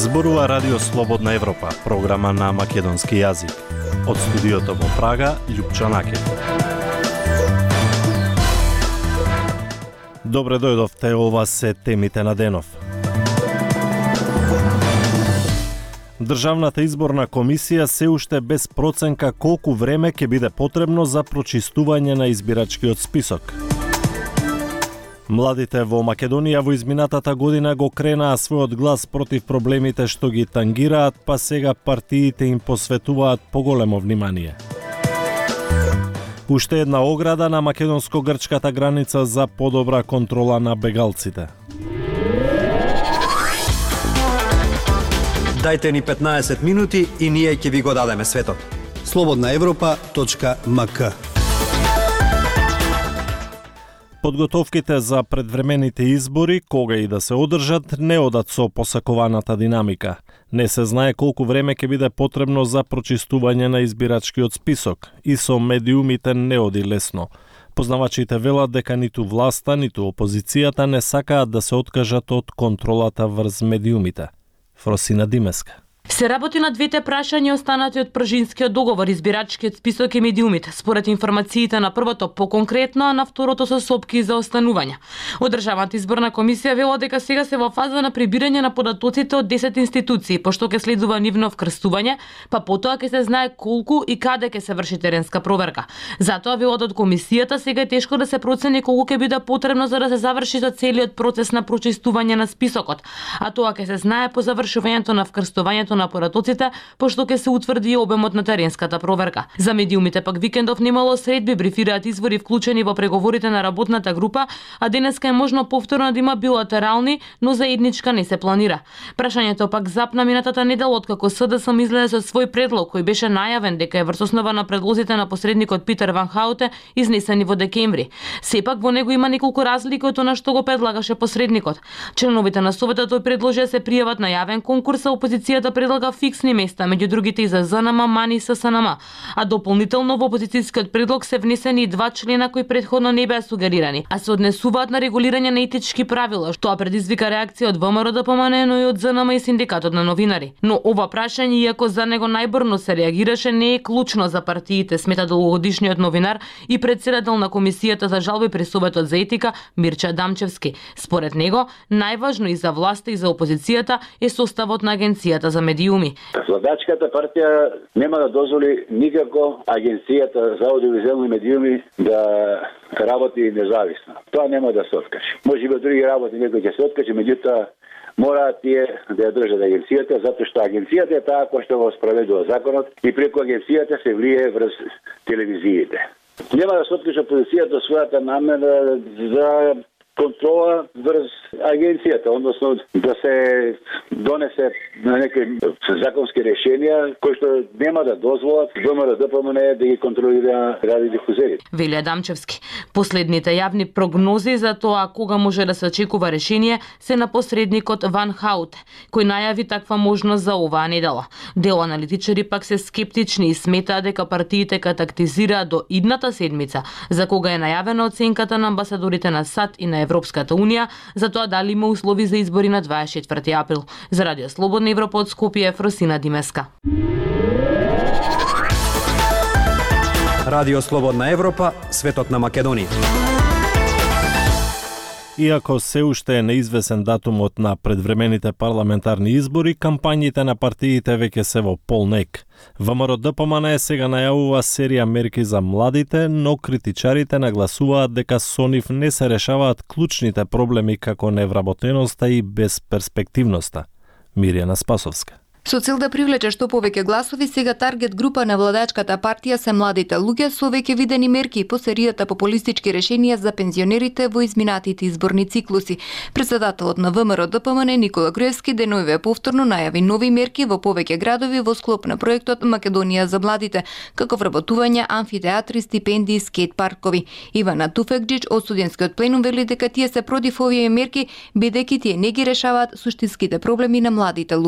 Зборува Радио Слободна Европа, програма на македонски јазик. Од студиото во Прага, Љупчо Накет. Добре дојдовте, ова се темите на денов. Државната изборна комисија се уште без проценка колку време ќе биде потребно за прочистување на избирачкиот список. Младите во Македонија во изминатата година го кренаа својот глас против проблемите што ги тангираат, па сега партиите им посветуваат поголемо внимание. Уште една ограда на македонско-грчката граница за подобра контрола на бегалците. Дајте ни 15 минути и ние ќе ви го дадеме светот. slobodnaevropa.mk. Подготовките за предвремените избори, кога и да се одржат, не одат со посакуваната динамика. Не се знае колку време ќе биде потребно за прочистување на избирачкиот список и со медиумите не оди лесно. Познавачите велат дека ниту власта, ниту опозицијата не сакаат да се откажат од контролата врз медиумите. Фросина Димеска. Се работи на двете прашања останати од пржинскиот договор, избирачкиот список и медиумите, според информациите на првото поконкретно, а на второто со сопки за останување. Од Државната изборна комисија вела дека сега се во фаза на прибирање на податоците од 10 институции, пошто ќе следува нивно вкрстување, па потоа ќе се знае колку и каде ќе се врши теренска проверка. Затоа велат од комисијата сега е тешко да се процени колку ќе биде потребно за да се заврши со целиот процес на прочистување на списокот, а тоа ќе се знае по завршувањето на вкрстувањето на податоците, пошто ќе се утврди обемот на теренската проверка. За медиумите пак викендов немало средби, брифираат извори вклучени во преговорите на работната група, а денеска е можно повторно да има билатерални, но заедничка не се планира. Прашањето пак запна минатата недела откако СДСМ излезе со свој предлог кој беше најавен дека е врз основа на предлозите на посредникот Питер Ван Хауте изнесени во декември. Сепак во него има неколку разлики од она што го предлагаше посредникот. Членовите на советот тој предложи да се пријават на јавен конкурс, а опозицијата предлага фиксни места, меѓу другите и за ЗНМ, МАН и ССНМ. А дополнително во опозицијскиот предлог се внесени и 2 члена кои претходно не беа сугерирани, а се однесуваат на регулирање на етички правила, што предизвика реакција од ВМРО ДПМН, но и од ЗНМ и синдикатот на новинари. Но ова прашање, иако за него најбрзо се реагираше, не е клучно за партиите, смета долгогодишниот новинар и председател на комисијата за жалби при Советот за етика Мирча Дамчевски. Според него, најважно и за власта и за опозицијата е составот на агенцијата за медиуми. Владачката партија нема да дозволи никако агенцијата за аудиовизуелни медиуми да работи независно. Тоа нема да се откаже. Може би други работи некој ќе се откаже, меѓутоа мора тие да ја држат агенцијата, затоа што агенцијата е таа која што го спроведува законот и преку агенцијата се влие врз телевизиите. Нема да се откаже опозицијата својата намера за контрола врз агенцијата, односно да се донесе на некои законски решенија кои што нема да дозволат ВМРО ДПМН да ги контролира радиодифузерите. Вели Адамчевски. Последните јавни прогнози за тоа кога може да се очекува решение се на посредникот Ван Хауте, кој најави таква можност за оваа недела. Дел аналитичари пак се скептични и сметаат дека партиите ка тактизираат до идната седмица, за кога е најавена оценката на амбасадорите на САД и на Европската унија за тоа дали има услови за избори на 24 април. За Радио Слободна Европа од Скопје, Фросина Димеска. Радио Слободна Европа, светот на Македонија. Иако се уште е неизвесен датумот на предвремените парламентарни избори, кампањите на партиите веќе се во полнек. ВМРО ДПМН сега најавува серија мерки за младите, но критичарите нагласуваат дека со нив не се решаваат клучните проблеми како невработеноста и безперспективноста. Мирјана Спасовска. Со цел да привлече што повеќе гласови, сега таргет група на владачката партија се младите луѓе со веќе видени мерки по серијата популистички решенија за пензионерите во изминатите изборни циклуси. Председателот на ВМРО ДПМН Никола Груевски денојве повторно најави нови мерки во повеќе градови во склоп на проектот Македонија за младите, како вработување, амфитеатри, стипендии, скейт паркови. Ивана Туфекџич од студентскиот пленум вели дека тие се против овие мерки, бидејќи тие не ги решаваат суштинските проблеми на младите луѓе.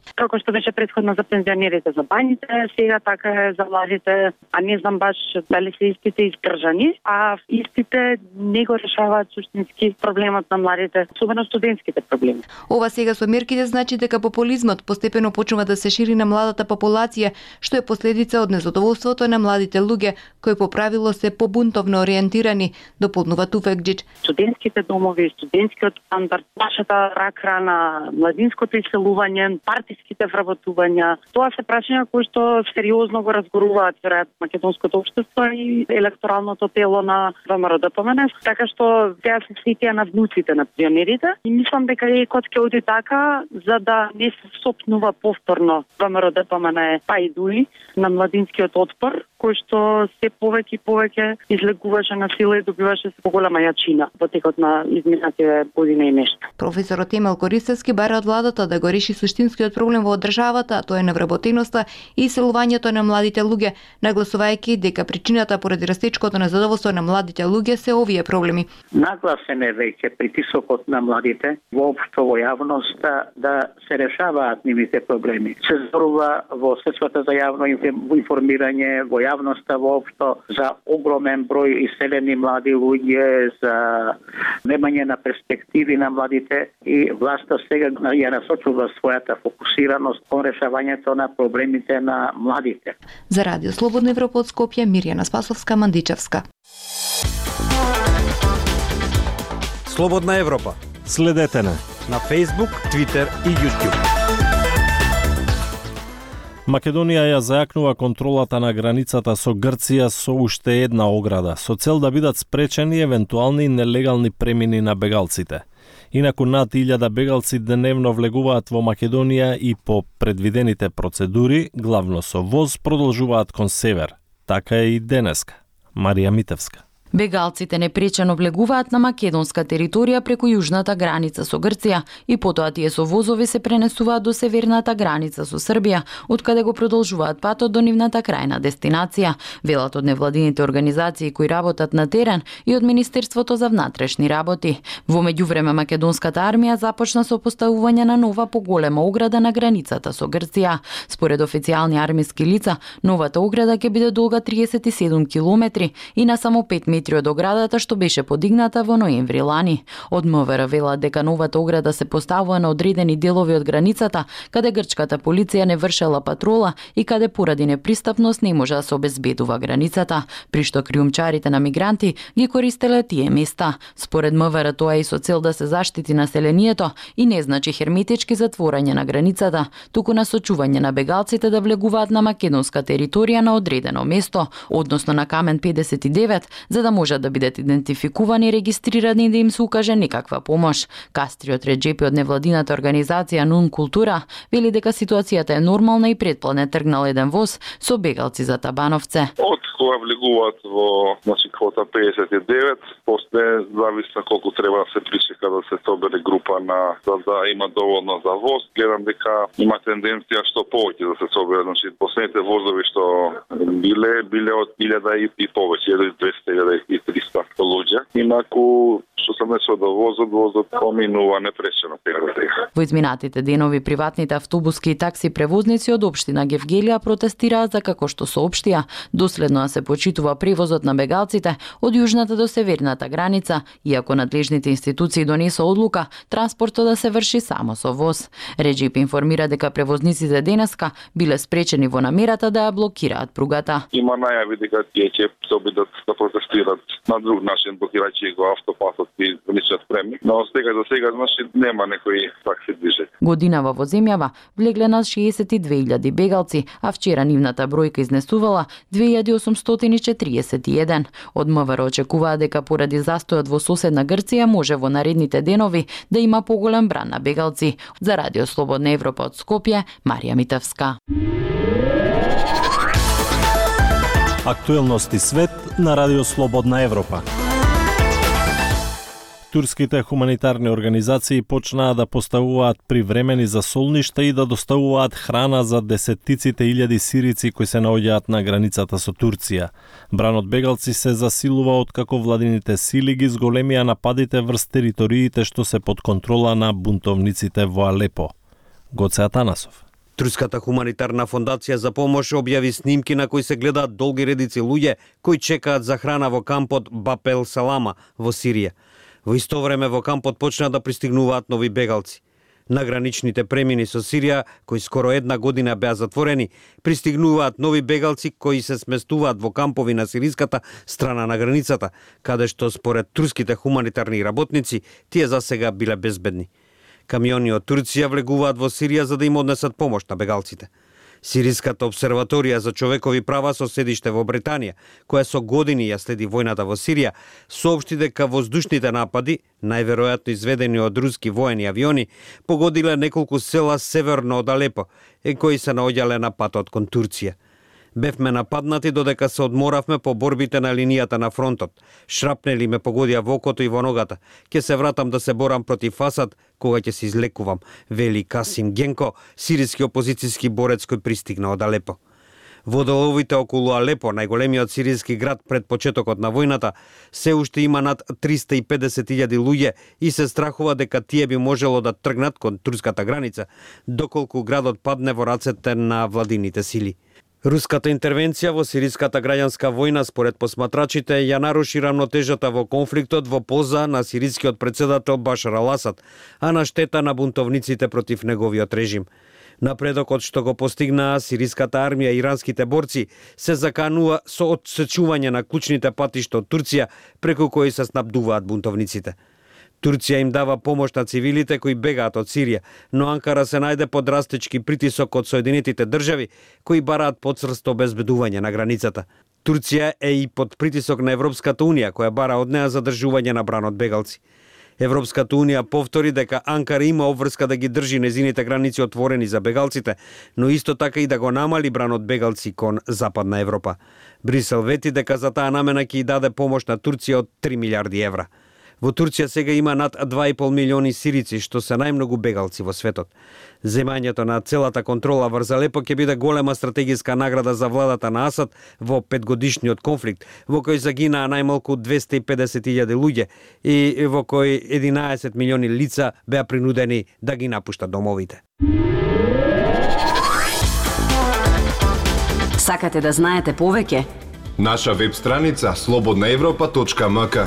Како што беше претходно за пензионерите за бањите, сега така е за младите, а не знам баш дали се истите издржани, а истите не го решаваат суштински проблемот на младите, особено студентските проблеми. Ова сега со мерките значи дека популизмот постепено почнува да се шири на младата популација, што е последица од незадоволството на младите луѓе, кои по правило се побунтовно ориентирани, дополнува Туфекџич. Студентските домови, студентскиот стандард, нашата рак рана, младинското иселување, партиските вработувања, тоа се прашања кои што сериозно го разгоруваат веројатно македонското општество и електоралното тело на ВМРО-ДПМН, така што сега се сетија на внуците на пионерите и мислам дека екот ќе оди така за да не се сопнува повторно ВМРО-ДПМН па и дуи на младинскиот отпор, кој што се повеќе и повеќе излегуваше на сила и добиваше се поголема јачина во текот на изминатите години и нешто. Професорот Емил Користевски бара од владата да го реши суштинскиот проблем во државата, а тоа е невработеноста и иселувањето на младите луѓе, нагласувајќи дека причината поради растечкото незадоволство на младите луѓе се овие проблеми. Нагласен е веќе притисокот на младите воопшто во јавноста да се решаваат нивните проблеми. Се зборува во средствата за јавно информирање, во јавноста воопшто за огромен број иселени млади луѓе, за немање на перспективи на младите и власта сега ја насочува својата фокусираност кон решавањето на проблемите на младите. За Радио Слободна Европа од Скопје, Мирјана Спасовска, Мандичевска. Слободна Европа. Следете на Facebook, Twitter и YouTube. Македонија ја зајакнува контролата на границата со Грција со уште една ограда, со цел да бидат спречени евентуални нелегални премини на бегалците. Инаку над 1000 бегалци дневно влегуваат во Македонија и по предвидените процедури, главно со воз, продолжуваат кон север. Така е и денеска. Марија Митевска. Бегалците непречено влегуваат на македонска територија преку јужната граница со Грција и потоа тие со возови се пренесуваат до северната граница со Србија, откаде го продолжуваат патот до нивната крајна дестинација, велат од невладините организации кои работат на терен и од Министерството за внатрешни работи. Во меѓувреме македонската армија започна со поставување на нова поголема ограда на границата со Грција. Според официјални армиски лица, новата ограда ќе биде долга 37 километри и на само 5 метри од оградата што беше подигната во ноември лани. Од МВР велат дека новата ограда се поставува на одредени делови од границата, каде грчката полиција не вршела патрола и каде поради непристапност не може да се обезбедува границата, при што криумчарите на мигранти ги користеле тие места. Според МВР тоа е и со цел да се заштити населението и не значи херметички затворање на границата, туку насочување на бегалците да влегуваат на македонска територија на одредено место, односно на Камен 59, за да можат да бидат идентификувани и регистрирани и да им се укаже некаква помош. Кастриот Реджепи од невладината организација Нун Култура вели дека ситуацијата е нормална и предплан е тргнал еден воз со бегалци за Табановце. Од кога влегуваат во квота 59, после зависи колку треба да се причека да се собере група за да има доволно за воз. Гледам дека има тенденција што повеќе да се собере, значи последните возови што биле од 1000 и повеќе, 200 и 300 луѓе. Инаку што се месо до возот поминува непречено сега. Во изминатите денови приватните автобуски и такси превозници од општина Гевгелија протестираат за како што соопштија доследно се почитува превозот на бегалците од јужната до северната граница, иако надлежните институции донесоа одлука транспортот да се врши само со воз. Реджип информира дека превозниците денеска биле спречени во намерата да ја блокираат пругата. Има најави дека тие ќе се обидат да протестираат на друг начин, блокирајќи го автопасот и личниот премник, но за сега значи нема некои такси движења. Годинава во земјава влегле на 62.000 бегалци, а вчера нивната бројка изнесувала 2841. Од МВР очекуваа дека поради застојот во соседна Грција може во наредните денови да има поголем бран на бегалци. За Радио Слободна Европа од Скопје, Марија Митевска. Актуелности свет на Радио Слободна Европа. Турските хуманитарни организации почнаа да поставуваат привремени засолништа и да доставуваат храна за десеттиците илјади сирици кои се наоѓаат на границата со Турција. Бранот бегалци се засилува откако владините сили ги зголемија нападите врз териториите што се под контрола на бунтовниците во Алепо. Гоце Атанасов. Турската хуманитарна фондација за помош објави снимки на кои се гледаат долги редици луѓе кои чекаат за храна во кампот Баб ел Салама во Сирија. Во исто време во кампот почнаа да пристигнуваат нови бегалци. На граничните премини со Сирија, кои скоро една година беа затворени, пристигнуваат нови бегалци кои се сместуваат во кампови на сириската страна на границата, каде што според турските хуманитарни работници тие засега биле безбедни. Камиони од Турција влегуваат во Сирија за да им однесат помош на бегалците. Сириската обсерваторија за човекови права со седиште во Британија, која со години ја следи војната во Сирија, соопшти дека воздушните напади, најверојатно изведени од руски воени авиони, погодиле неколку села северно од Алепо, кои се наоѓале на патот кон Турција. Бевме нападнати додека се одморавме по борбите на линијата на фронтот. Шрапнели ме погодија во окото и во ногата. Ке се вратам да се борам против Асад, кога ќе се излекувам, вели Касим Генко, сириски опозицијски борец кој пристигна од Алепо. Во деловите околу Алепо, најголемиот сириски град пред почетокот на војната, се уште има над 350.000 луѓе и се страхува дека тие би можело да тргнат кон турската граница, доколку градот падне во рацете на владините сили. Руската интервенција во сириската граѓанска војна според посматрачите ја наруши рамнотежата во конфликтот во полза на сирискиот председател Башар ал Асад, а на штета на бунтовниците против неговиот режим. Напредокот што го постигнаа сириската армија и иранските борци се заканува со отсечување на клучните патишта од Турција преку кои се снабдуваат бунтовниците. Турција им дава помош на цивилите кои бегаат од Сирија, но Анкара се најде под растечки притисок од Соединетите држави кои бараат подсрсто обезбедување на границата. Турција е и под притисок на Европската унија која бара од неа задржување на бран од бегалци. Европската унија повтори дека Анкара има обврска да ги држи незините граници отворени за бегалците, но исто така и да го намали бран од бегалци кон Западна Европа. Брисел вети дека за таа намена ќе и даде помош на Турција од 3 милиарди евра. Во Турција сега има над 2,5 милиони сирици, што се најмногу бегалци во светот. Земањето на целата контрола врз Алепо ќе биде голема стратегиска награда за владата на Асад во 5-годишниот конфликт, во кој загинаа најмалку 250.000 луѓе и во кој 11 милиони лица беа принудени да ги напуштат домовите. Сакате да знаете повеќе? Наша веб страница slobodnaevropa.mk.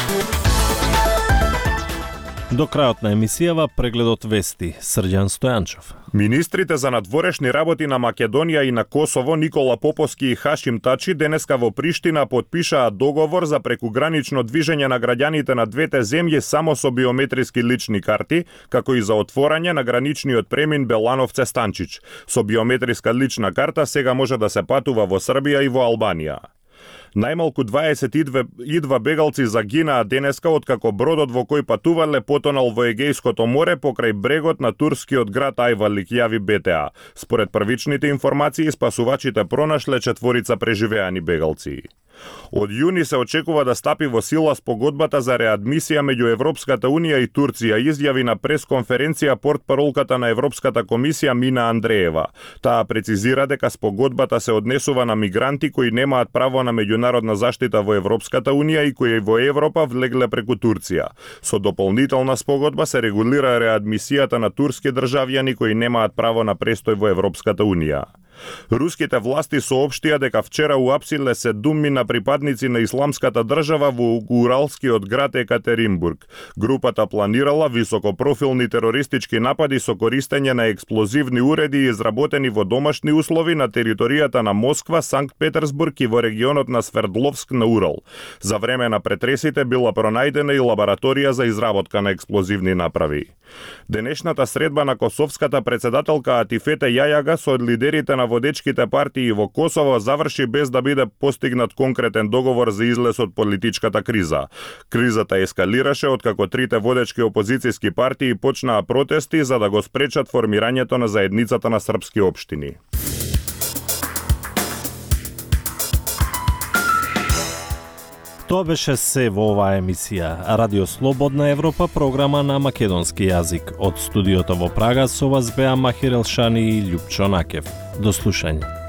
До крајот на емисијава прегледот вести Срđan Стојанчов. Министрите за надворешни работи на Македонија и на Косово Никола Поповски и Хашим Тачи денеска во Приштина потпишаа договор за прекугранично движење на граѓаните на двете земји само со биометриски лични карти, како и за отворање на граничниот премин Белановце-Станчич. Со биометриска лична карта сега може да се патува во Србија и во Албанија. Најмалку 22 бегалци загинаа денеска откако бродот во кој патувале потонал во Егејското море покрај брегот на турскиот град Ајвалик, јави БТА. Според првичните информации, спасувачите пронашле 4 преживеани бегалци. Од јуни се очекува да стапи во сила спогодбата за реадмисија меѓу Европската унија и Турција, изјави на пресконференција портпаролката на Европската комисија Мина Андреева. Таа прецизира дека спогодбата се однесува на мигранти кои немаат право на меѓународна заштита во Европската унија и кои во Европа влегле преку Турција. Со дополнителна спогодба се регулира реадмисијата на турски државјани кои немаат право на престој во Европската унија. Руските власти соопштија дека вчера уапсиле 7 на припадници на исламската држава во уралскиот град Екатеринбург. Групата планирала високопрофилни терористички напади со користење на експлозивни уреди изработени во домашни услови на територијата на Москва, Санкт Петерсбург и во регионот на Свердловск на Урал. За време на претресите била пронајдена и лабораторија за изработка на експлозивни направи. Денешната средба на косовската председателка Атифете Јајага со лидерите на водечките партии во Косово заврши без да биде постигнат конкретен договор за излез од политичката криза. Кризата ескалираше откако трите водечки опозицијски партии почнаа протести за да го спречат формирањето на заедницата на српски општини. Тоа беше се во оваа емисија. Радио Слободна Европа, програма на македонски јазик. Од студиото во Прага со вас беа Махир Елшани и Љупчо Накев. До слушање.